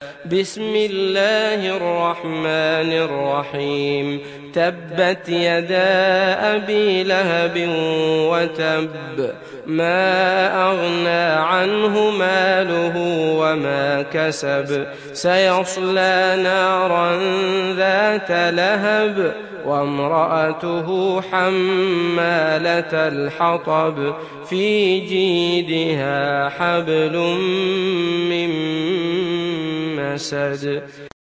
بسم الله الرحمن الرحيم تبت يدا أبي لهب وتب ما أغنى عنه ماله وما كسب سيصلى نارا ذات لهب وامرأته حمالة الحطب في جيدها حبل من مسد